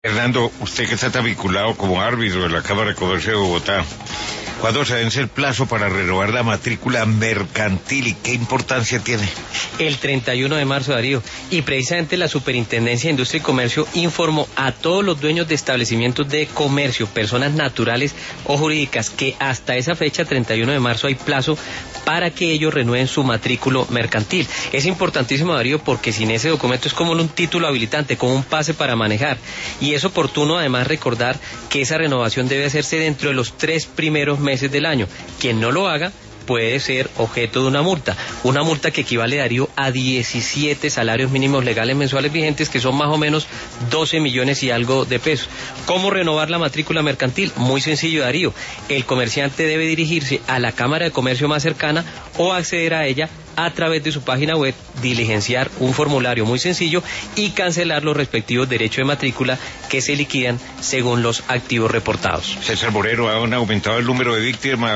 Fernando, usted que está tan vinculado como árbitro de la Cámara de Comercio de Bogotá, ¿cuándo se vence el plazo para renovar la matrícula mercantil y qué importancia tiene? El 31 de marzo, Darío, y precisamente la Superintendencia de Industria y Comercio informó a todos los dueños de establecimientos de comercio, personas naturales o jurídicas, que hasta esa fecha, 31 de marzo, hay plazo para que ellos renueven su matrícula mercantil. Es importantísimo, Darío, porque sin ese documento es como un título habilitante, como un pase para manejar, y es oportuno además recordar que esa renovación debe hacerse dentro de los 3 primeros meses del año. Quien no lo haga puede ser objeto de una multa que equivale, Darío, a 17 salarios mínimos legales mensuales vigentes, que son más o menos 12 millones y algo de pesos. ¿Cómo renovar la matrícula mercantil? Muy sencillo, Darío. El comerciante debe dirigirse a la Cámara de Comercio más cercana o acceder a ella a través de su página web, diligenciar un formulario muy sencillo y cancelar los respectivos derechos de matrícula que se liquidan según los activos reportados. César Moreno, ¿han aumentado el número de víctimas